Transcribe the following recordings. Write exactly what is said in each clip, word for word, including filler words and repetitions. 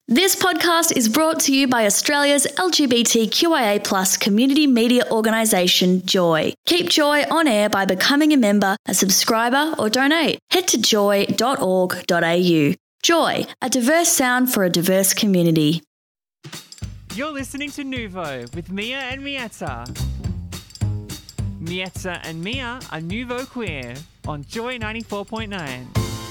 This podcast is brought to you by Australia's L G B T Q I A plus community media organisation, Joy. Keep Joy on air by becoming a member, a subscriber or donate. Head to joy dot org dot a u. Joy, a diverse sound for a diverse community. You're listening to Nouveau with Mia and Mietta. Mietta and Mia are Nouveau Queer on Joy ninety-four point nine.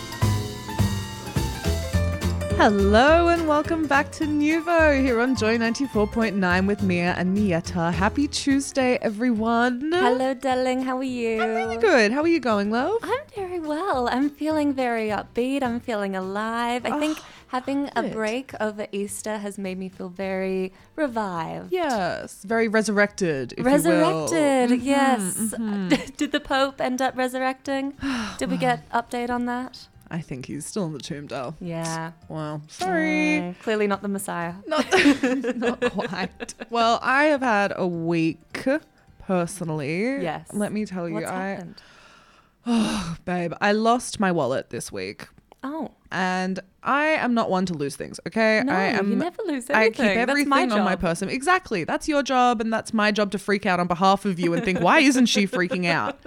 Hello and welcome back to Nouveau here on Joy ninety-four point nine with Mia and Mietta. Happy Tuesday, everyone. Hello, darling. How are you? I'm really good. How are you going, love? I'm very well. I'm feeling very upbeat. I'm feeling alive. I Oh, think having a good. break over Easter has made me feel very revived. Yes, very resurrected, if Resurrected, you will. yes. mhm. Did the Pope end up resurrecting? Did we get update on that? I think he's still in the tomb, doll. Yeah. Wow. Sorry. Mm, clearly not the Messiah. Not, not quite. Well, I have had a week, personally. Yes. Let me tell you, What's I, happened? oh, babe, I lost my wallet this week. Oh. And I am not one to lose things, okay? No, I am, you never lose I anything. keep everything That's my on my job. person. Exactly. That's your job, and that's my job to freak out on behalf of you and think, why isn't she freaking out?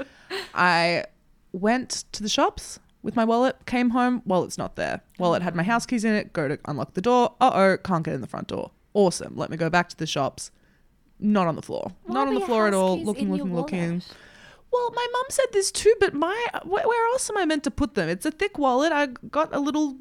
I went to the shops with my wallet, came home, wallet's not there. Wallet had my house keys in it, go to unlock the door. Uh-oh, can't get in the front door. Awesome. Let me go back to the shops. Not on the floor. Why not on were the your floor at house all. keys Looking, in your looking, looking. wallet? Well, my mum said this too, but my where, where else am I meant to put them? It's a thick wallet. I got a little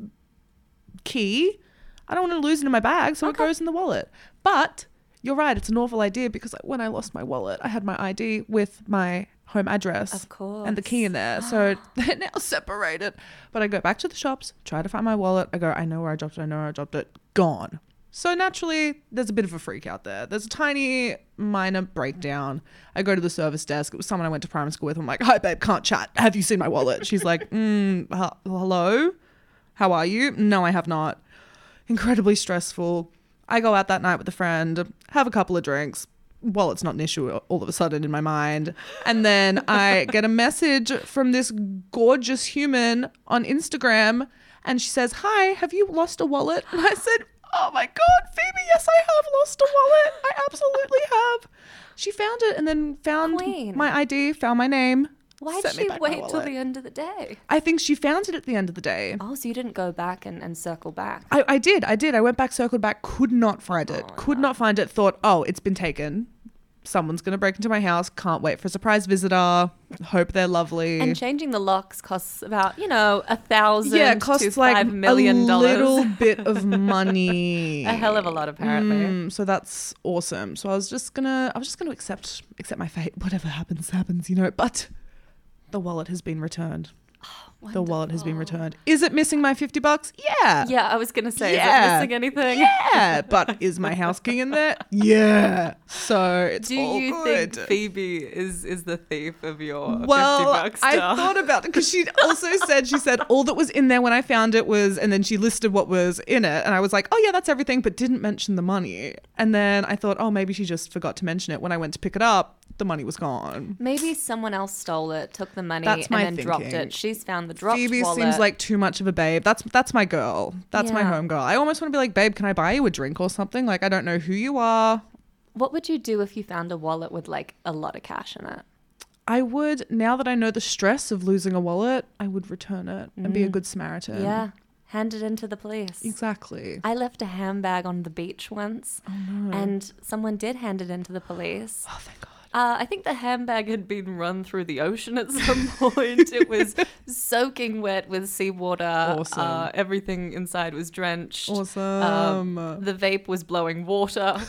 key. I don't want to lose it in my bag, so Okay. it goes in the wallet. But you're right, it's an awful idea because when I lost my wallet, I had my I D with my home address Of course. and the key in there. So they're now separated. But I go back to the shops, try to find my wallet. I go, I know where I dropped it. I know where I dropped it. Gone. So naturally, there's a bit of a freak out there. There's a tiny minor breakdown. I go to the service desk. It was someone I went to primary school with. I'm like, hi, babe, can't chat. Have you seen my wallet? She's like, mm, h- hello? How are you? No, I have not. Incredibly stressful. I go out that night with a friend, have a couple of drinks. Wallet's not an issue all of a sudden in my mind. And then I get a message from this gorgeous human on Instagram, and she says, hi, have you lost a wallet? And I said, oh my God, Phoebe, yes, I have lost a wallet. I absolutely have. She found it and then found Queen. my I D, found my name. Why'd sent me she back my wait till wallet. the end of the day? I think she found it at the end of the day. Oh, so you didn't go back and, and circle back? I, I did. I did. I went back, circled back, could not find it. Oh, could not find it. Thought, oh, it's been taken. Someone's going to break into my house. Can't wait for a surprise visitor. Hope they're lovely. And changing the locks costs about, you know, a thousand yeah, it to costs like five million a dollars. little bit of money. A hell of a lot, apparently. Mm, so that's awesome. So I was just gonna, I was just gonna accept, accept my fate. Whatever happens, happens, you know. But the wallet has been returned. The wallet has been returned. Is it missing my fifty bucks? Yeah. Yeah, I was going to say, Yeah. is it missing anything? Yeah. But is my house key in there? Yeah. So it's Do all you good. think Phoebe is, is the thief of your Well, fifty bucks I star? thought about it because she also said, she said all that was in there when I found it was, and then she listed what was in it. And I was like, oh yeah, that's everything, but didn't mention the money. And then I thought, oh, maybe she just forgot to mention it. When I went to pick it up, the money was gone. Maybe someone else stole it, took the money, That's and my then dropped thinking. it. She's found the dropped Phoebe wallet. seems like too much of a babe. That's that's my girl. That's my Yeah. home girl. I almost want to be like, babe, can I buy you a drink or something? Like, I don't know who you are. What would you do if you found a wallet with like a lot of cash in it? I would, now that I know the stress of losing a wallet, I would return it and be a good Samaritan. Yeah. Hand it in to the police. Exactly. I left a handbag on the beach once, Oh no. and someone did hand it in to the police. Oh, thank God. Uh, I think the handbag had been run through the ocean at some point. It was soaking wet with seawater. Awesome. Uh, everything inside was drenched. Awesome. Um, the vape was blowing water.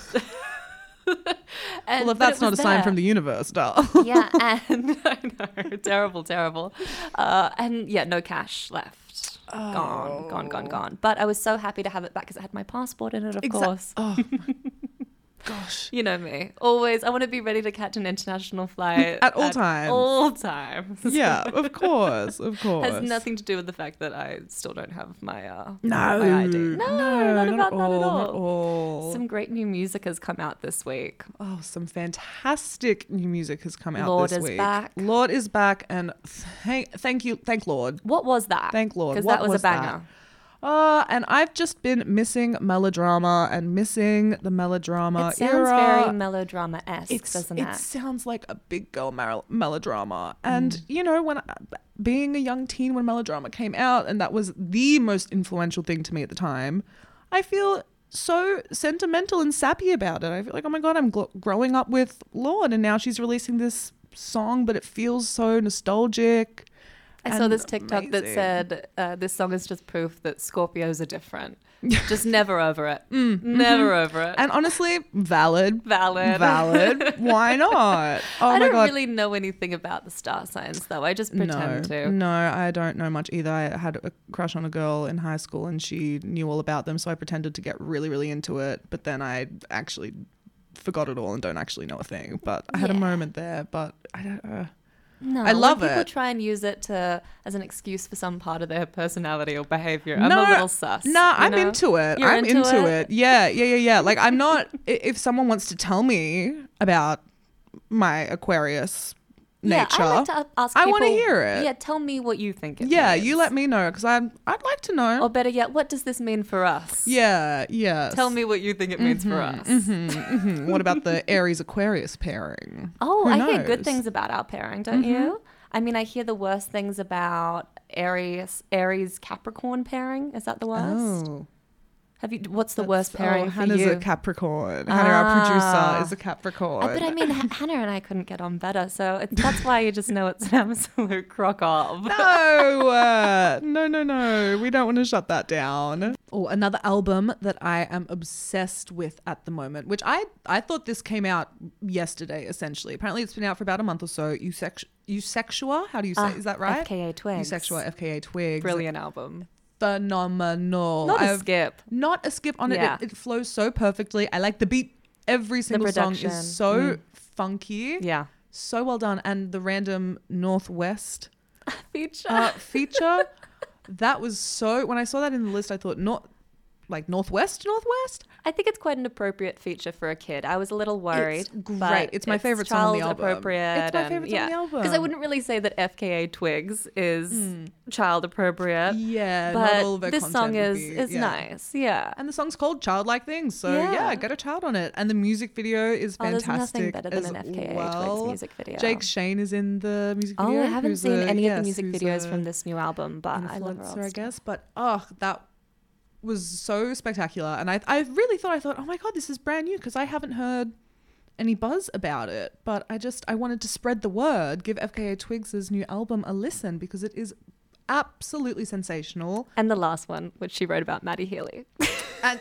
And, well, if but that's it not a was sign there. from the universe, doll. Yeah, and I know, terrible, terrible. Uh, and yeah, no cash left. Gone, gone, gone, gone. But I was so happy to have it back because it had my passport in it, of Exact- course. Oh, gosh. You know me. Always, I want to be ready to catch an international flight. At all times. all times. Yeah, of course, of course. Has nothing to do with the fact that I still don't have my, uh, No, my I D. No, not about at that all, at all. Not all. Some great new music has come out this week. Oh, some fantastic new music has come out Lord this is week. back. Lord is back, and thank, thank you, thank Lord. What was that? Thank Lord. Because What that was, was a that? banger. Uh, and I've just been missing melodrama and missing the melodrama It sounds era. very melodrama-esque, It's, doesn't it it? sounds like a big girl mar- melodrama. And, Mm. you know, when I, being a young teen when melodrama came out, and that was the most influential thing to me at the time, I feel so sentimental and sappy about it. I feel like, oh my God, I'm gl- growing up with Lorde, and now she's releasing this song, but it feels so nostalgic. I saw and this TikTok that amazing. said uh, this song is just proof that Scorpios are different. Just never over it. Mm, Never mhm. over it. And honestly, valid. Valid. Valid. Why not? Oh I my don't God. really know anything about the star signs, though. I just pretend no, to. No, I don't know much either. I had a crush on a girl in high school and she knew all about them, so I pretended to get really, really into it. But then I actually forgot it all and don't actually know a thing. But I had a Yeah. moment there, but I don't uh, No, I love when people it. try and use it to as an excuse for some part of their personality or behavior. I'm No, a little sus. No, you I'm know? into it. You're I'm into into, it? it? Yeah, yeah, yeah, yeah. Like I'm not. i- If someone wants to tell me about my Aquarius Yeah, nature, I like to ask I people. wanna hear it. Yeah, tell me what you think it yeah, means. you let me know because I'm. I'd like to know. Or better yet, what does this mean for us? yeah, yeah. Tell me what you think it means for us. Mhm. What about the Aries Aquarius pairing? Oh, Who I hear good knows? things about our pairing, don't you? I mean, I hear the worst things about Aries Aries Capricorn pairing. Is that the worst? Oh, Have you? What's the that's- worst pairing oh, for Hannah's you? a Capricorn. Hannah, our Ah. producer, is a Capricorn. Uh, but I mean, H- Hannah and I couldn't get on better, so it's, that's why you just know it's an absolute crock of. No, uh, no, no, no. We don't want to shut that down. Oh, another album that I am obsessed with at the moment, which I I thought this came out yesterday, essentially. Apparently, it's been out for about a month or so. Eusex- Eusexua, how do you say? Ah, Is that right? F K A Twigs. Eusexua, F K A Twigs. Brilliant album. Phenomenal. Not a I've- skip. Not a skip on Yeah. it. it. It flows so perfectly. I like the beat. Every single song production. is so Mm. funky. Yeah. So well done. And the random Northwest Feature. uh, feature, that was so, when I saw that in the list, I thought, not like Northwest, Northwest? I think it's quite an appropriate feature for a kid. I was a little worried. It's great. but It's my favourite song on the child album. appropriate. It's my and- favourite song on the album. Because I wouldn't really say that F K A Twigs is child appropriate. Yeah, but not all of her this song content would is be- is yeah. nice. Yeah. And the song's called Childlike Things. So yeah. Yeah. get a child on it. And the music video is Oh, there's fantastic. nothing better than as an F K A well. Twigs music video. Jake Shane is in the music Oh, video. I haven't who's seen a- any of yes, the music who's videos a from this new album, but I love her influencer, old I stuff. guess. But oh, that was so spectacular. And I, I really thought, I thought, oh my God, this is brand new because I haven't heard any buzz about it. But I just, I wanted to spread the word, give F K A Twigs' new album a listen because it is absolutely sensational. And the last one, which she wrote about Maddie Healy. And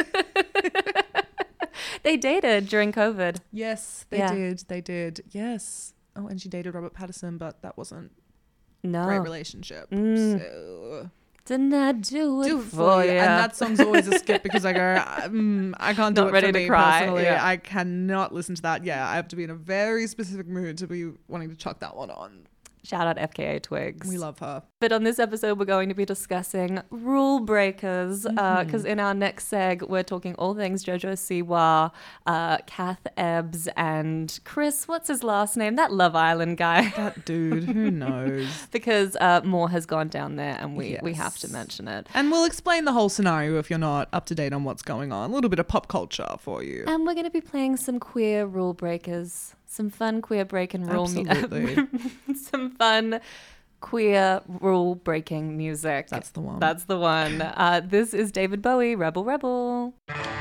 They dated during COVID. yes, they Yeah. did. They did. Yes. Oh, and she dated Robert Pattinson, but that wasn't No. a great relationship. Mm. So Didn't I do it do it for you? And that song's always a skip because I go, mm, I can't do Not it ready for to me cry, personally. yeah. I cannot listen to that. Yeah, I have to be in a very specific mood to be wanting to chuck that one on. Shout out F K A Twigs. We love her. But on this episode, we're going to be discussing rule breakers because in our next seg, we're talking all things JoJo Siwa, uh, Kath Ebbs, and Chris, what's his last name? That Love Island guy. That dude, who knows? because uh, more has gone down there and we, we have to Yes. mention it. And we'll explain the whole scenario if you're not up to date on what's going on. A little bit of pop culture for you. And we're going to be playing some queer rule breakers, some fun queer break and rule mu- Absolutely. some fun queer rule breaking music. That's the one. That's the one. Uh, this is David Bowie, Rebel Rebel.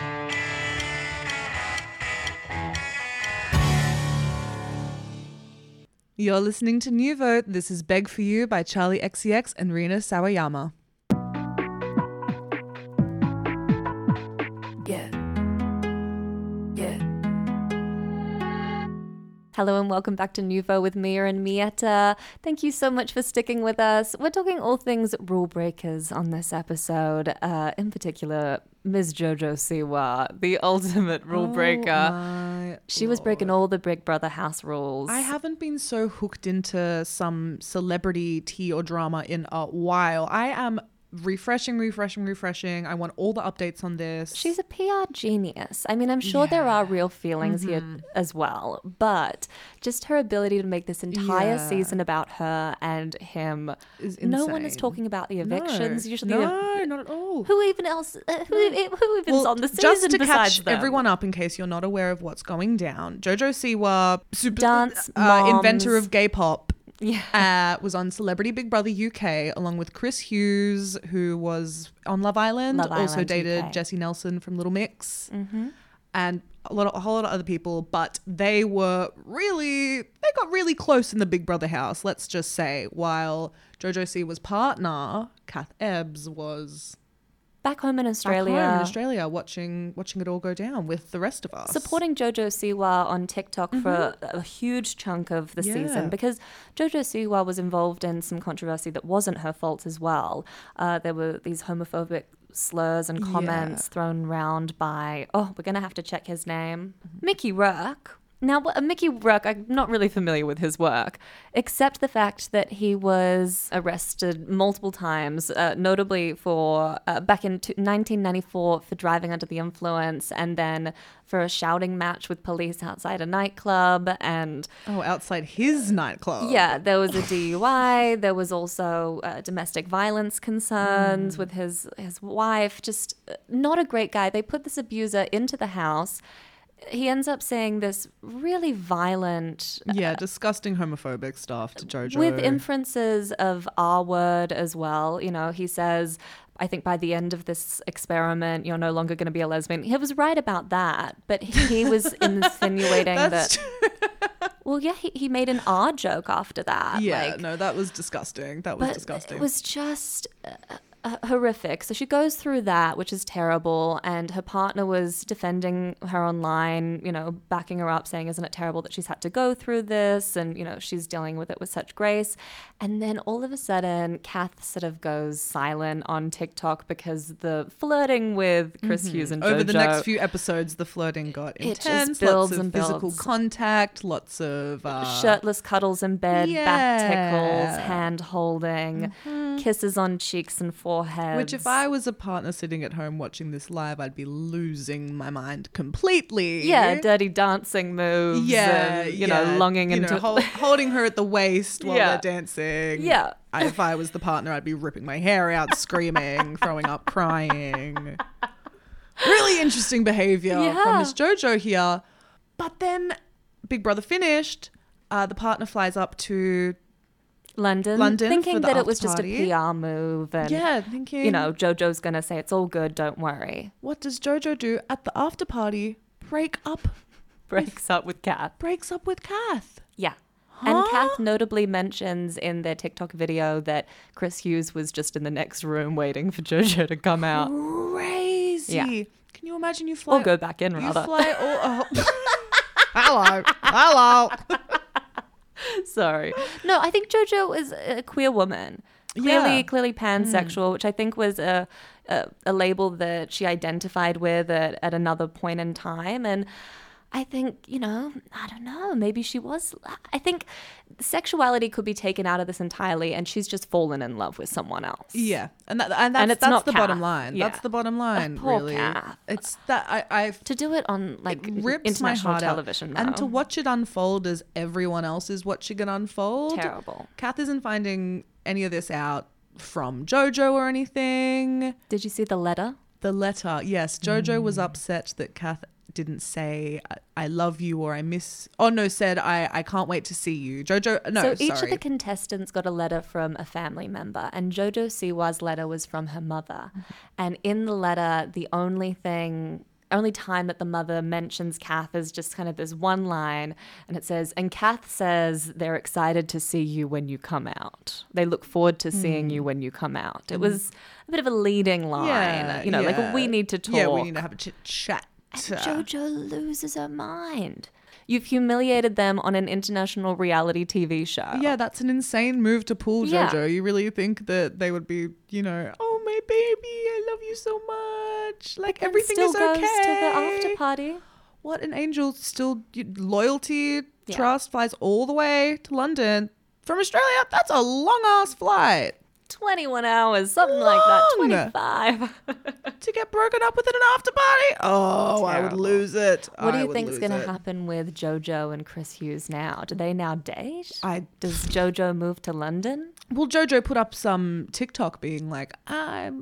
You're listening to New Vote. This is Beg For You by Charlie X C X and Rina Sawayama. Yeah. Yeah. Hello and welcome back to Nuvo with Mia and Mieta. Thank you so much for sticking with us. We're talking all things rule breakers on this episode. Uh, in particular, Miz Jojo Siwa, the ultimate rule breaker. My She was breaking all the Big Brother house rules. I haven't been so hooked into some celebrity tea or drama in a while. I am refreshing, refreshing, refreshing. I want all the updates on this. She's a P R genius. I mean, I'm sure yeah. there are real feelings mm-hmm. here as well, but just her ability to make this entire yeah. season about her and him. Is no one is talking about the evictions. No. Usually, no, not at all. Who even else? Uh, who, who even's well, on the season just to besides catch them? everyone up in case you're not aware of what's going down. Jojo Siwa, super dance uh, inventor of gay pop. Yeah. Uh, was on Celebrity Big Brother U K along with Chris Hughes, who was on Love Island, Love also Island dated U K. Jessie Nelson from Little Mix, mm-hmm. and a lot of, a whole lot of other people. But they were really, they got really close in the Big Brother house, let's just say, while Jojo Siwa's partner, Kath Ebbs, was back home in Australia. Back home in Australia, watching watching it all go down with the rest of us. Supporting Jojo Siwa on TikTok mm-hmm. for a, a huge chunk of the yeah. season, because Jojo Siwa was involved in some controversy that wasn't her fault as well. Uh, there were these homophobic slurs and comments yeah. thrown around by, oh, we're going to have to check his name, mm-hmm. Mickey Rourke. Now, uh, Mickey Rourke, I'm not really familiar with his work, except the fact that he was arrested multiple times, uh, notably for uh, back in t- nineteen ninety-four for driving under the influence, and then for a shouting match with police outside a nightclub. And oh, outside his nightclub. Yeah, there was a D U I. There was also uh, domestic violence concerns mm. with his his wife. Just not a great guy. They put this abuser into the house. He ends up saying this really violent... Yeah, disgusting homophobic stuff to Jojo. With inferences of R word as well. You know, he says, I think by the end of this experiment, you're no longer going to be a lesbian. He was right about that, but he was insinuating that... Well, yeah, he, he made an R joke after that. Yeah, like, no, that was disgusting. That was but disgusting. It was just... Uh, Uh, horrific. So she goes through that, which is terrible, and her partner was defending her online, you know, backing her up, saying, isn't it terrible that she's had to go through this, and, you know, she's dealing with it with such grace. And then all of a sudden Kath sort of goes silent on TikTok because the flirting with Chris mm-hmm. Hughes and Jojo, over the next few episodes, the flirting got it intense, just builds lots of and physical builds. contact, lots of uh, shirtless cuddles in bed, yeah. back tickles, hand holding, mm-hmm. kisses on cheeks and foreheads. Which, if I was a partner sitting at home watching this live, I'd be losing my mind completely. Yeah, dirty dancing moves. Yeah, and, you yeah. know, longing you into know, hold, holding her at the waist while Yeah. they're dancing. Yeah. I, if I was the partner, I'd be ripping my hair out, screaming, throwing up, crying. Really interesting behavior Yeah. from Miss Jojo here. But then Big Brother finished. Uh, the partner flies up to London, London thinking for the that it was after just a party. P R move, and yeah, thinking, you know, Jojo's gonna say it's all good, don't worry. what does Jojo do at the after party? Break up, Breaks up with Kath. breaks up with Kath. Yeah. Huh? And Kath notably mentions in their TikTok video that Chris Hughes was just in the next room waiting for Jojo to come out. Crazy. Yeah. Can you imagine you fly? Or go back in, you rather. fly all. Oh. Hello, hello. Sorry. No, I think Jojo is a queer woman. Clearly, Yeah. clearly pansexual, mm. which I think was a, a a label that she identified with at, at another point in time. And I think, you know, I don't know, maybe she was, I think sexuality could be taken out of this entirely and she's just fallen in love with someone else. Yeah, and that and that's, And it's that's not the Kath. bottom line. Yeah. That's the bottom line. poor really, Kath. it's that I I've To do it on like it rips my international heart television, out. And though. to watch it unfold as everyone else is watching it unfold. Terrible. Kath isn't finding any of this out from Jojo or anything. Did you see the letter? The letter, yes. Jojo Mm. was upset that Kath didn't say I, I love you or I miss. Oh no, said I I can't wait to see you. Jojo, no, so each sorry. of the contestants got a letter from a family member, and Jojo Siwa's letter was from her mother. Mm-hmm. And in the letter, the only thing, only time that the mother mentions Kath is just kind of this one line, and it says, and Kath says they're excited to see you when you come out. They look forward to seeing Mm. you when you come out. It was a bit of a leading line, Yeah, you know, yeah. like we need to talk. Yeah, we need to have a chit chat. And Jojo loses her mind. You've humiliated them on an international reality T V show. Yeah, that's an insane move to pull, Yeah. Jojo. You really think that they would be, you know, oh my baby, I love you so much. Like Then everything still is goes okay. to the after party. What an angel! Still you- loyalty, Yeah. trust flies all the way to London from Australia. That's a long ass flight. twenty-one hours, something like that. Long. twenty-five. To get broken up with at an after party? Oh, I would Terrible. lose it. What do I you would think's lose going to it. happen with JoJo and Chris Hughes now? Do they now date? I Does JoJo move to London? Well, JoJo put up some TikTok being like, "I'm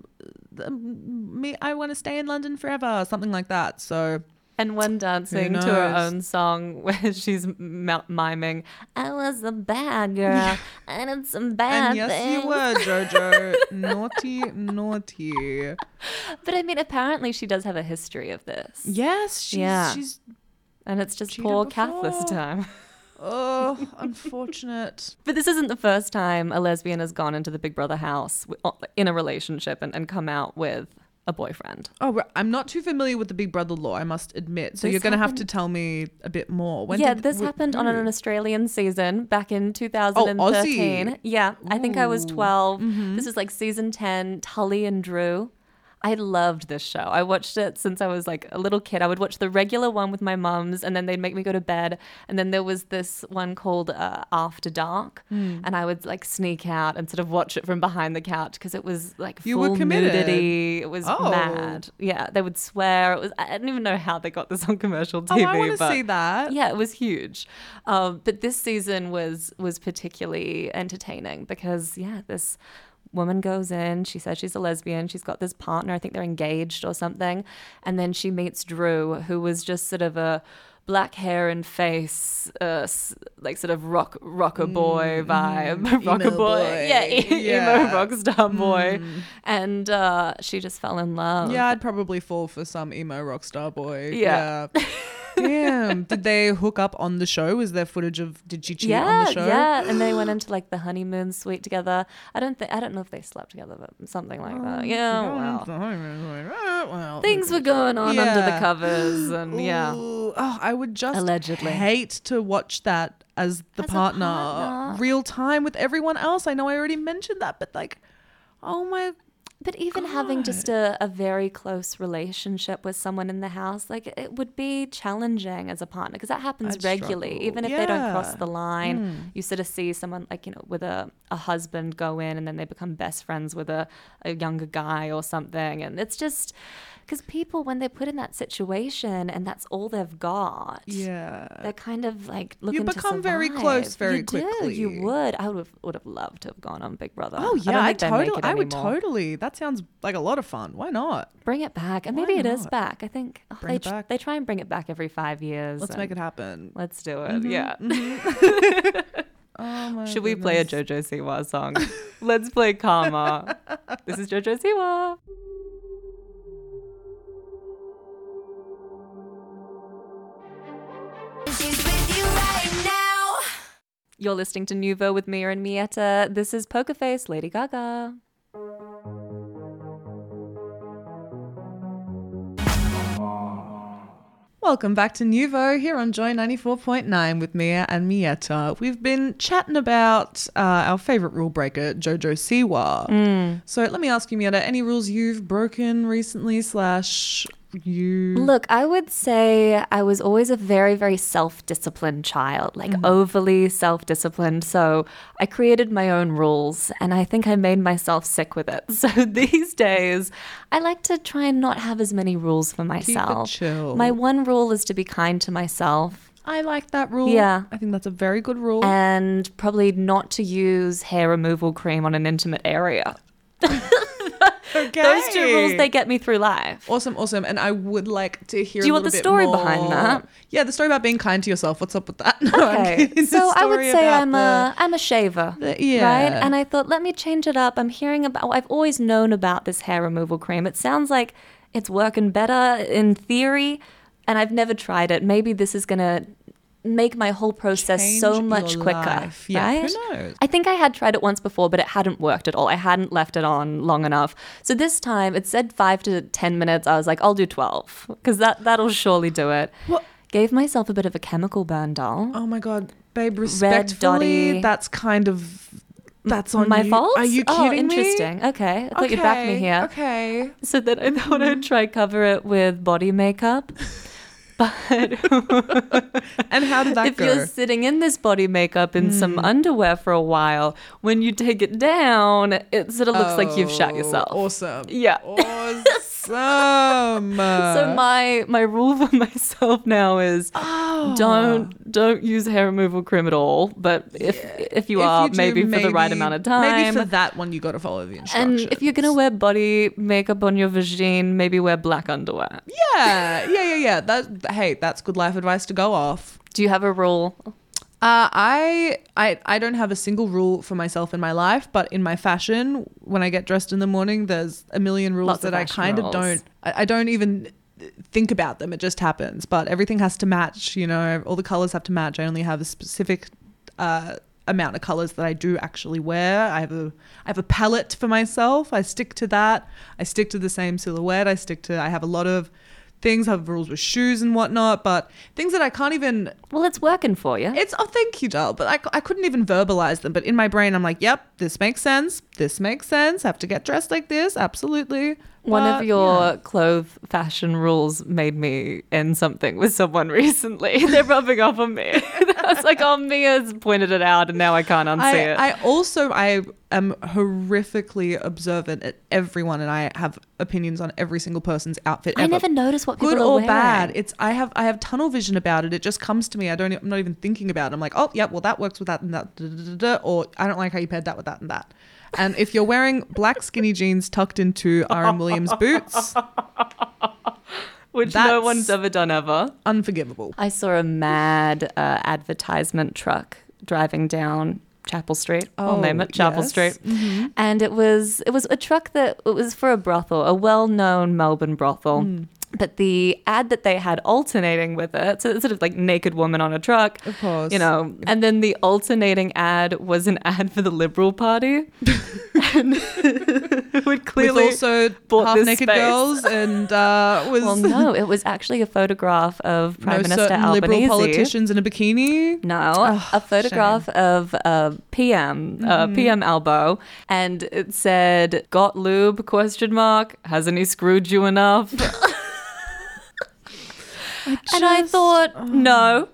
um, me. I want to stay in London forever," something like that. So And one dancing to her knows? own song where she's m- miming, I was a bad girl, I did some bad and yes, things. you were, JoJo. Naughty, naughty. But I mean, apparently she does have a history of this. Yes, she's, Yeah. she's. And it's just Cheated poor Kath this before. time. Oh, unfortunate. But this isn't the first time a lesbian has gone into the Big Brother house wi- in a relationship and, and come out with a boyfriend. Oh, right. I'm not too familiar with the Big Brother law, I must admit. So This you're going to have to happened- tell me a bit more. When yeah, did- this wh- happened on an who? Australian season back in two thousand thirteen. Aussie. Yeah, I think I was Ooh. twelve. Mm-hmm. This is like season ten, Tully and Drew. I loved this show. I watched it since I was like a little kid. I would watch the regular one with my mums and then they'd make me go to bed. And then there was this one called uh, After Dark. Hmm. And I would like sneak out and sort of watch it from behind the couch because it was like You were full committed. nudity. It was Oh. mad. Yeah, they would swear. It was. I don't even know how they got this on commercial T Oh, V. I want to but see that. yeah, it was huge. Um, but this season was was particularly entertaining because yeah, this woman goes in, she says she's a lesbian, she's got this partner, I think they're engaged or something, and then she meets Drew, who was just sort of a black hair and face, uh, s- like sort of rock rocker boy vibe, rocker Emo boy, boy. yeah, e- Yeah. emo rock star boy, and uh, she just fell in love. Yeah, I'd probably fall for some emo rock star boy. Yeah. Yeah. Damn. Did they hook up on the show? Is there footage of did she cheat yeah, on the show? yeah, and they went into like the honeymoon suite together. I don't think I don't know if they slept together, but something like that. Yeah, well, well. things were going on under the Yeah. covers, and yeah, Ooh, oh, I would just Allegedly. hate to watch that as the As a partner, partner. real time with everyone else. I know I already mentioned that, but like, oh my, but even having just a, a very close relationship with someone in the house, like it would be challenging as a partner because that happens I'd regularly. struggle. Even if they don't cross Yeah. the line, you sort of see someone like, you know, with a, a husband go in and then they become best friends with a, a younger guy or something. And it's just because people, when they're put in that situation and that's all they've got, yeah. they're kind of like looking to become very survive. close very you do, quickly. You would. I would have would have loved to have gone on Big Brother. Oh I yeah, don't I, think they make totally, it I would anymore. totally. That sounds like a lot of fun. Why not? Bring it back, and Why maybe it is not? back. I think oh, Bring they it tr- back. they try and bring it back every five years. Let's and make it happen. Let's do it. Yeah. Oh my Should we play a goodness. JoJo Siwa song? Let's play Karma. This is JoJo Siwa. She's with you right now. You're listening to Nouveau with Mia and Mietta. This is Poker Face, Lady Gaga. Welcome back to Nouveau here on Joy ninety-four point nine with Mia and Mietta. We've been chatting about uh, our favorite rule breaker, Jojo Siwa. So let me ask you, Mietta, any rules you've broken recently slash you... Look, I would say I was always a very, very self-disciplined child, like overly self-disciplined. So I created my own rules and I think I made myself sick with it. So these days, I like to try and not have as many rules for myself. chill. My one rule is to be kind to myself I like that rule. Yeah. I think that's a very good rule. and probably not to use hair removal cream on an intimate area. okay. Those two rules, they get me through life. Awesome, awesome. And I would like to hear Do you a want little the bit story more- behind that? Yeah, the story about being kind to yourself. What's up with that? No, I'm Okay, kidding. The so I would story say about I'm the- a I'm a shaver, the- yeah. right? And I thought, let me change it up. I'm hearing about. I've always known about this hair removal cream. It sounds like it's working better in theory, and I've never tried it. Maybe this is gonna make my whole process Change so much your quicker, life. Yeah, who right? knows? I think I had tried it once before, but it hadn't worked at all. I hadn't left it on long enough. So this time it said five to ten minutes. I was like, I'll do twelve because that that'll surely do it. What? Gave myself a bit of a chemical burn, doll. Oh my god, babe, respectfully, dotty. that's kind of that's on My you. fault? Are you Oh, kidding me? interesting. Okay. I thought you'd back me here. Okay. So then I thought I'd try cover it with body makeup. But And how did that if go? you're sitting in this body makeup in some underwear for a while, when you take it down, it sort of looks like you've shat Oh, yourself. Awesome. Yeah. Awesome. So my my rule for myself now is don't don't use hair removal cream at all. But if if you If are, you do, maybe for the right amount of time. Maybe for that one, you got to follow the instructions. And if you're gonna wear body makeup on your vagine, maybe wear black underwear. yeah, yeah, yeah, yeah. That hey, that's good life advice to go off. Do you have a rule? Uh, I, I I don't have a single rule for myself in my life, but in my fashion, when I get dressed in the morning, there's a million rules Lots of that I fashion kind rules. of don't. I, I don't even think about them. It just happens. But everything has to match. You know, all the colors have to match. I only have a specific uh, amount of colors that I do actually wear. I have a I have a palette for myself. I stick to that. I stick to the same silhouette. I stick to. I have a lot of things. I have rules with shoes and whatnot, but things that I can't even. Well, it's working for you. It's oh, thank you, doll. But I, I couldn't even verbalize them. But in my brain, I'm like, yep, this makes sense. This makes sense. I have to get dressed like this. Absolutely. One But, of your yeah. clothes fashion rules made me end something with someone recently. They're rubbing off on me. I was like, oh, Mia's pointed it out and now I can't unsee I, it. I also I am horrifically observant at everyone, and I have opinions on every single person's outfit. I ever. never notice what people Good are or wearing. bad. It's I have I have tunnel vision about it. It just comes to me. I don't. I'm not even thinking about it. I'm like, oh yeah, well that works with that and that, da, da, da, da, or I don't like how you paired that with that and that. And if you're wearing black skinny jeans tucked into R M Williams boots, Which no That's- one's ever done ever. unforgivable. I saw a mad uh, advertisement truck driving down Chapel Street. I'll Oh, name it Chapel yes. Street. And it was it was a truck that it was for a brothel, a well-known Melbourne brothel. Hmm. But the ad that they had alternating with it, so it's sort of like naked woman on a truck, Of course. you know. And then the alternating ad was an ad for the Liberal Party, and it would clearly With also bought half this naked space. girls and uh, was Well, no, it was actually a photograph of Prime no Minister certain Albanese. liberal politicians in a bikini. No, a photograph of uh, P M, uh, Mm-hmm. P M Albo, and it said, "Got lube?" Question mark. Hasn't he screwed you enough? and I just- thought, no,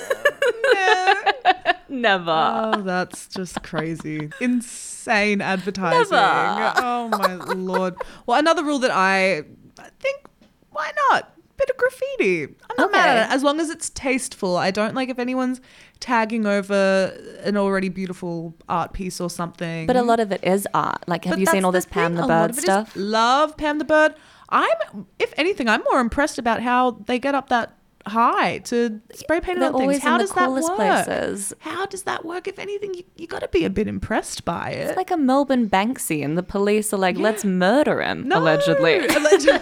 Yeah. never. Oh, that's just crazy. Insane advertising. Never. Oh my lord. Well, another rule that I I think, why not? Bit of graffiti. I'm not mad Okay. at it as long as it's tasteful. I don't like if anyone's tagging over an already beautiful art piece or something. But a lot of it is art. Like, have But you seen that's all the this Pam thing, the a lot Bird of it is- stuff? Love Pam the Bird. I'm, if anything, I'm more impressed about how they get up that high to spray paint They're on things. always How in the does that coolest work? places. How does that work? If anything, you, you got to be a bit impressed by it. It's like a Melbourne Banksy, and the police are like, let's murder him, No, allegedly. allegedly.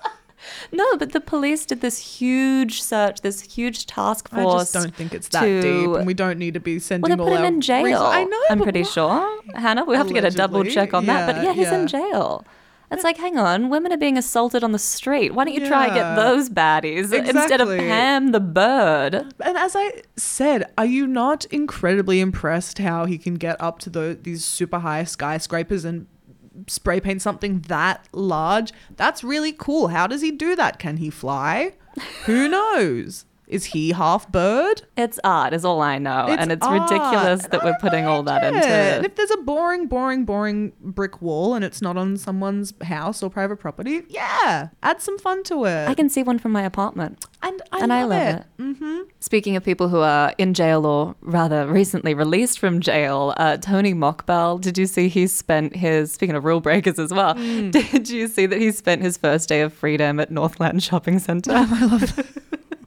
No, but the police did this huge search, this huge task I force. just don't think it's that to- deep, and we don't need to be sending Well, they all put him our in jail. resources- I know. I'm but pretty why? sure. Hannah, we have to get a double Allegedly, check on that. But yeah, yeah, he's yeah. in jail. It's like, hang on, women are being assaulted on the street. Why don't you try and get Yeah. those baddies instead of Exactly. Pam the Bird? And as I said, are you not incredibly impressed how he can get up to the, these super high skyscrapers and spray paint something that large? That's really cool. How does he do that? Can he fly? Who knows? Is he half bird? It's art, is all I know. It's and it's art. ridiculous that we're putting all that Yeah. And into. if there's a boring, boring, boring brick wall and it's not on someone's house or private property, yeah, add some fun to it. I can see one from my apartment. and I and I love, love it. it. Mm-hmm. Speaking of people who are in jail or rather recently released from jail, uh, Tony Mockbell, did you see he spent his, speaking of rule breakers as well, Mm. did you see that he spent his first day of freedom at Northland Shopping Centre? I love that.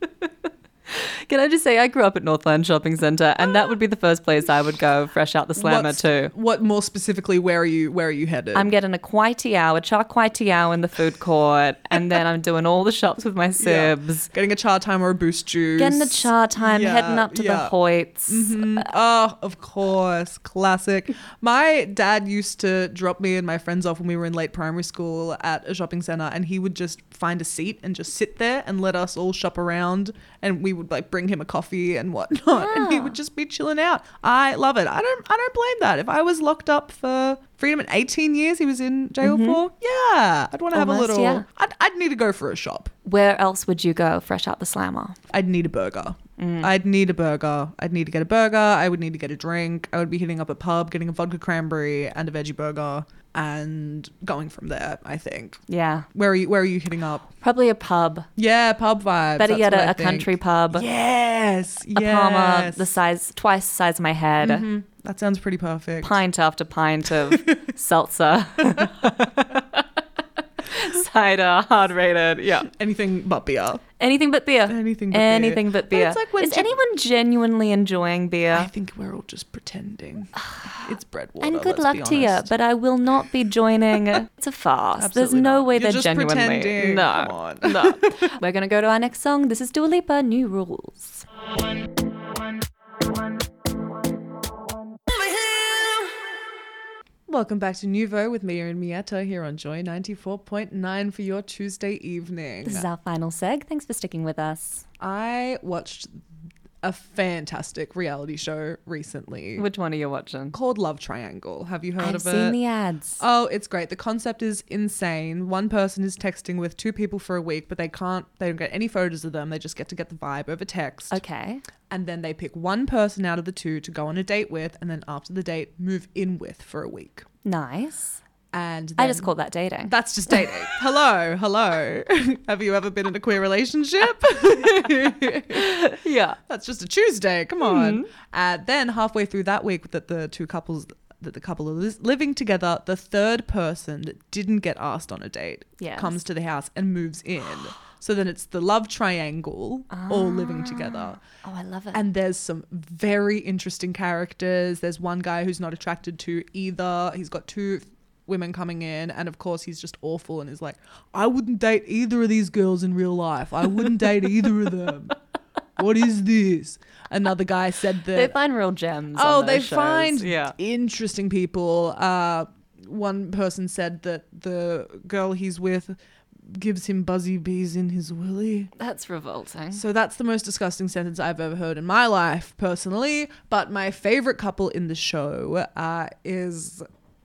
Can I just say, I grew up at Northland Shopping Centre, and that would be the first place I would go fresh out the slammer What's- too. What more specifically? Where are you? Where are you headed? I'm getting a kwai tiao, a char kwai tiao in the food court, and then I'm doing all the shops with my Yeah. sibs. Getting a char time or a boost juice. Getting the char time, Yeah, heading up to yeah. the Hoyts. Mhm. Oh, of course. Classic. My dad used to drop me and my friends off when we were in late primary school at a shopping center, and he would just find a seat and just sit there and let us all shop around, and we would like bring bring him a coffee and whatnot, and he would just be chilling out. I love it. I don't I don't blame that. If I was locked up for freedom at eighteen years, he was in jail for, yeah, I'd want to have a Almost, little, yeah. I'd, I'd need to go for a shop. Where else would you go fresh out the slammer? I'd need a burger. I'd need a burger. I'd need to get a burger. I would need to get a drink. I would be hitting up a pub, getting a vodka cranberry and a veggie burger, and going from there, I think. Yeah. Where are you where are you hitting up? Probably a pub. Yeah, pub vibes. Better that's yet, what I a, a think. country pub. Yes. A yes. Palmer the size, twice the size of my head. Mhm. That sounds pretty perfect. Pint after pint of seltzer. Cider, hard rated. Yeah. Anything but beer. Anything but beer. Anything but beer. Anything but But beer. it's like when Is Jim- anyone genuinely enjoying I beer? think we're all just pretending. It's bread water. And good let's luck be to you, honest. but I will not be joining. It's a farce. There's Absolutely no not. way You're they're just genuinely. pretending. No, Come on. no. We're gonna go to our next song. This is Dua Lipa, New Rules. Welcome back to Nuvo with Mia and Mietta here on Joy ninety-four point nine for your Tuesday evening. This is our final seg. Thanks for sticking with us. I watched a fantastic reality show recently Which one are you watching? called Love Triangle. Have you heard I've of seen it? the ads. Oh, it's great. The concept is insane. One person is texting with two people for a week, but they can't, they don't get any photos of them. They just get to get the vibe over text. Okay. And then they pick one person out of the two to go on a date with, and then after the date, move in with for a week. Nice. And I then- just call that dating. That's just dating. Hello, hello. Have you ever been in a queer relationship? Yeah. That's just a Tuesday. Come on. Uh, then halfway through that week that the two couples that the couple are li- living together, the third person that didn't get asked on a date Yes. comes to the house and moves in. So then it's the love triangle all living together. Oh, I love it. And there's some very interesting characters. There's one guy who's not attracted to either. He's got two women coming in, and of course he's just awful and is like, I wouldn't date either of these girls in real life. I wouldn't date either of them. What is this? Another guy said that they find real gems. oh on they those shows. find Yeah. interesting people. Uh one person said that the girl he's with gives him buzzy bees in his willy. That's revolting. So that's the most disgusting sentence I've ever heard in my life, personally. But my favorite couple in the show uh, is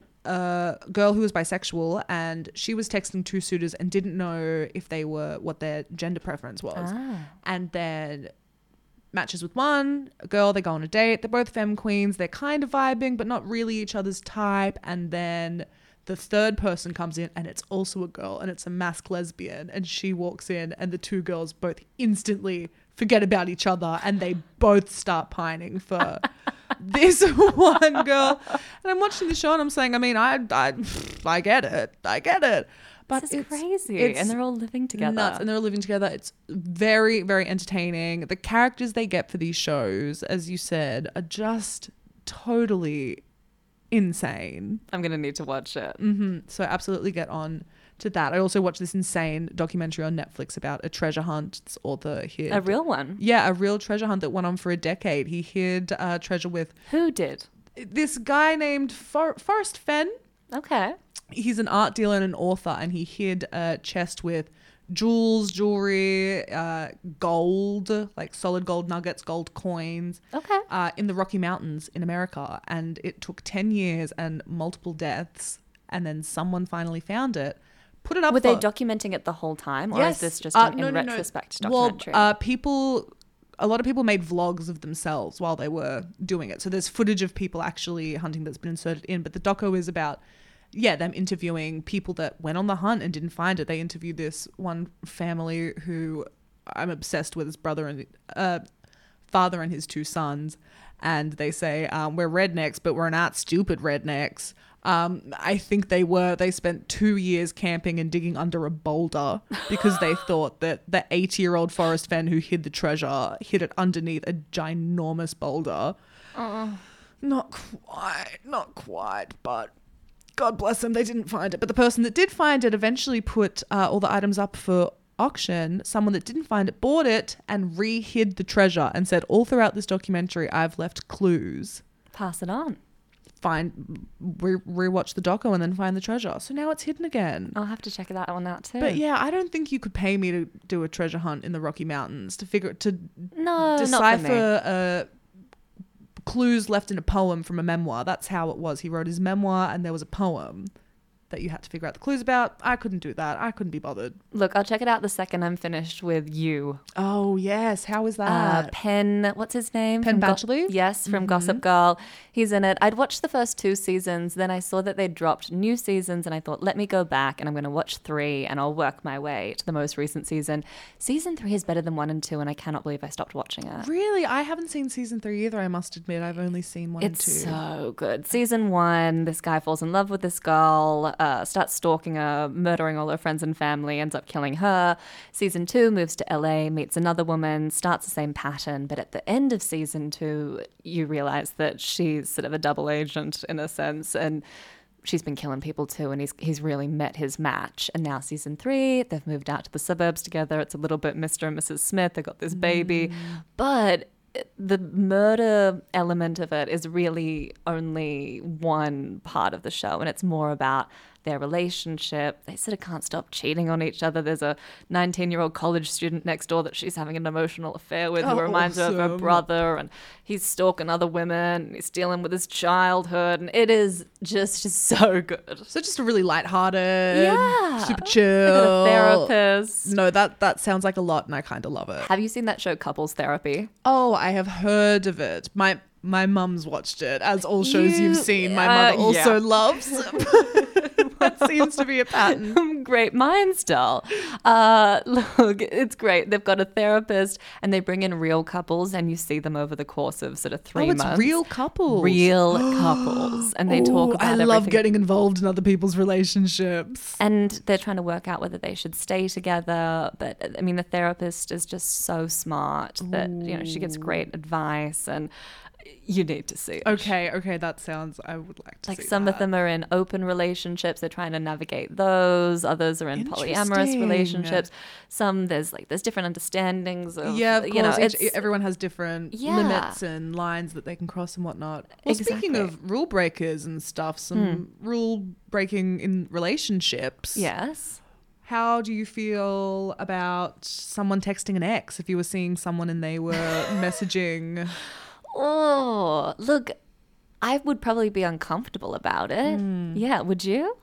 a girl who was bisexual, and she was texting two suitors and didn't know if they were what their gender preference was. Ah. And then matches with one a girl. They go on a date. They're both femme queens. They're kind of vibing, but not really each other's type. And then the third person comes in, and it's also a girl, and it's a masked lesbian, and she walks in, and the two girls both instantly forget about each other, and they both start pining for this one girl. And I'm watching the show, and I'm saying, I mean, I, I, I get it, I get it, but This is it's crazy. it's And they're all living together. nuts, and they're all living together. It's very, very entertaining. The characters they get for these shows, as you said, are just totally insane. I'm going to need to watch it. hmm So absolutely get on to that. I also watched this insane documentary on Netflix about a treasure hunt. This author hid A real one. yeah, a real treasure hunt that went on for a decade. He hid uh, treasure with Who did? this guy named For- Forrest Fenn. Okay. He's an art dealer and an author, and he hid a chest with jewels, jewelry, uh, gold, like solid gold nuggets, gold coins, Okay. uh, in the Rocky Mountains in America. And it took ten years and multiple deaths, and then someone finally found it, put it up Were for... they documenting it the whole time, or is this just Uh, an no, in no, no. retrospect Well, documentary? uh, people... A lot of people made vlogs of themselves while they were doing it. So there's footage of people actually hunting that's been inserted in. But the doco is about, yeah, them interviewing people that went on the hunt and didn't find it. They interviewed this one family who I'm obsessed with, his brother and uh, father and his two sons. And they say, um, we're rednecks, but we're not stupid rednecks. Um, I think they were, they spent two years camping and digging under a boulder because they thought that the eighty year old Forrest Fenn who hid the treasure hid it underneath a ginormous boulder. Not quite, not quite, but God bless them, they didn't find it. But the person that did find it eventually put uh, all the items up for auction. Someone that didn't find it bought it and re-hid the treasure and said, all throughout this documentary, I've left clues. Pass it on. find re- rewatch the doco and then find the treasure. So now it's hidden again. I'll have to check that one out too. But yeah, I don't think you could pay me to do a treasure hunt in the Rocky Mountains to figure to no, not for me. decipher uh, clues left in a poem from a memoir. That's how it was. He wrote his memoir and there was a poem that you had to figure out the clues about. I couldn't do that. I couldn't be bothered. Look, I'll check it out the second I'm finished with You. Oh yes, how is Uh, that? Penn, what's his name? Penn From Go- Badgley? yes, from Mm-hmm. Gossip Girl. He's in it. I'd watched the first two seasons, then I saw that they dropped new seasons, and I thought, let me go back and I'm going to watch three, and I'll work my way to the most recent season. Season three is better than one and two, and I cannot believe I stopped watching it. Really, I haven't seen season three either. I must admit, I've only seen one It's and two. so good. Season one, this guy falls in love with this girl, uh, starts stalking her, murdering all her friends and family, ends up killing her. Season two, moves to L A, meets another woman, starts the same pattern. But at the end of season two, you realize that she's sort of a double agent in a sense. And she's been killing people too. And he's, he's really met his match. And now season three, they've moved out to the suburbs together. It's a little bit Mister and Missus Smith. They've got this baby. But the murder element of it is really only one part of the show, and it's more about their relationship. They sort of can't stop cheating on each other. There's a nineteen-year-old college student next door that she's having an emotional affair with, who Oh, reminds her of her awesome. brother, and he's stalking other women, and he's dealing with his childhood, and it is just, just so good. So just a really lighthearted, Yeah. super They chill. got a therapist. No, that that sounds like a lot, and I kind of love it. Have you seen that show Couples Therapy? Oh, I have heard of it. My my mum's watched it, as all shows You- you've seen. My uh, mother also yeah. loves. That seems to be a pattern. Great minds, doll. Uh, look, it's great. They've got a therapist, and they bring in real couples, and you see them over the course of sort of three Oh, it's months. real couples. real couples, and they talk Ooh, about I everything. love getting involved in other people's relationships. And they're trying to work out whether they should stay together. But I mean, the therapist is just so smart that you know she gives great advice, and you need to see it. Okay, okay, that sounds. I would like to Like see some that. of them are in open relationships, they're trying to navigate those. Others are in polyamorous Interesting. relationships. Some there's like there's different understandings of Yeah, of you know course. each- it's everyone has different Yeah. limits and lines that they can cross and whatnot. Well, speaking Exactly. of rule breakers and stuff, some rule breaking in relationships. yes. How do you feel about someone texting an ex if you were seeing someone and they were messaging? Oh, look, I would probably be uncomfortable about it. Hmm. Yeah, would you?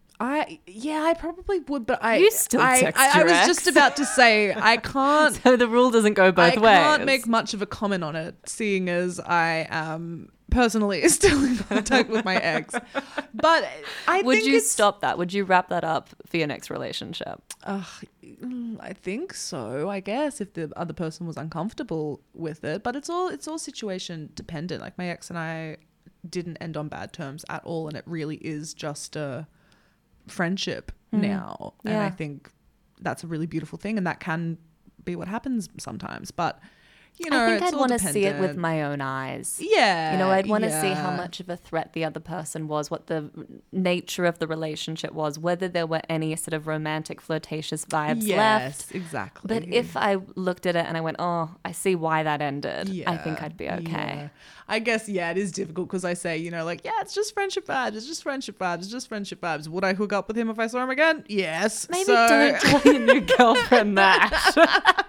I yeah, I probably would, but I You still I, text I, I your was ex. just about to say I can't So the rule doesn't go both I ways. can't make much of a comment on it, seeing as I am personally still in contact with my ex. But I Would think you it's, stop that? Would you wrap that up for your next relationship? Ugh, mm, I think so. I guess if the other person was uncomfortable with it, but it's all it's all situation dependent. Like my ex and I didn't end on bad terms at all, and it really is just a friendship now. And I Yeah. think that's a really beautiful thing, and that can be what happens sometimes. But you know, I think it's I'd all want to see it with dependent. my own eyes. Yeah, You know, I'd want to see how yeah. much of a threat the other person was, what the nature of the relationship was, whether there were any sort of romantic, flirtatious vibes Yes, left. exactly. But if I looked at it and I went, oh, I see why that ended, I think Yeah, I'd be okay. yeah. I guess, yeah, it is difficult because I say, you know, like, yeah, it's just friendship vibes. It's just friendship vibes. It's just friendship vibes. Would I hook up with him if I saw him again? Yes. Maybe so, don't tell your new girlfriend that.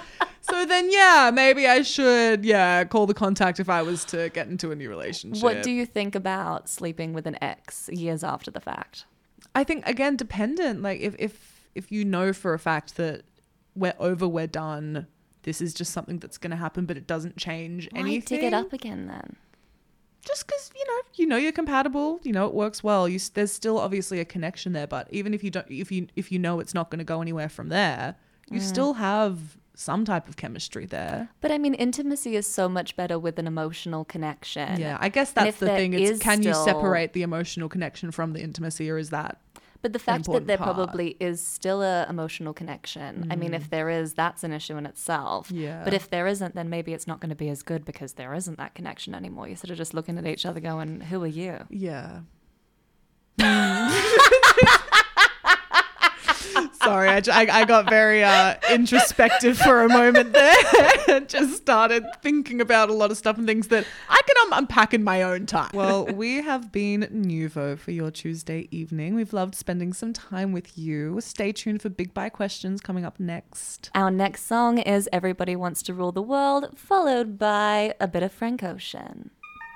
So then, yeah, maybe I should, yeah, call the contact if I was to get into a new relationship. What do you think about sleeping with an ex years after the fact? I think, again, dependent. Like, if, if, if you know for a fact that we're over, we're done, this is just something that's going to happen, but it doesn't change Why anything. dig it up again then? Just because, you know, you know you're compatible, you know it works well. You, s- there's still obviously a connection there, but even if you don't, if you if you know it's not going to go anywhere from there, you still have some type of chemistry there. But I mean, intimacy is so much better with an emotional connection. Yeah, I guess And that's if the there thing. It's is can you still- separate the emotional connection from the intimacy, or is that? But the fact that important there part. probably is still a emotional connection. I mean, if there is, that's an issue in itself. Yeah. But if there isn't, then maybe it's not going to be as good because there isn't that connection anymore. You're sort of just looking at each other going, who are you? Yeah. Sorry, I, j- I- I got very uh, introspective for a moment there. Just started thinking about a lot of stuff and things that I can um, unpack in my own time. Well, we have been Nuvo for your Tuesday evening. We've loved spending some time with you. Stay tuned for Big Buy questions coming up next. Our next song is Everybody Wants to Rule the World, followed by a bit of Frank Ocean.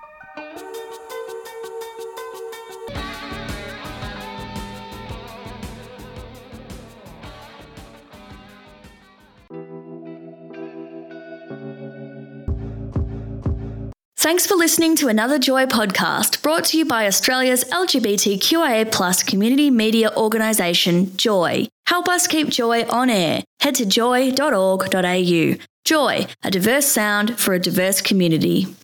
Thanks for listening to another Joy podcast brought to you by Australia's L G B T Q I A plus community media organisation, Joy. Help us keep Joy on air. Head to joy dot org dot a u. Joy, a diverse sound for a diverse community.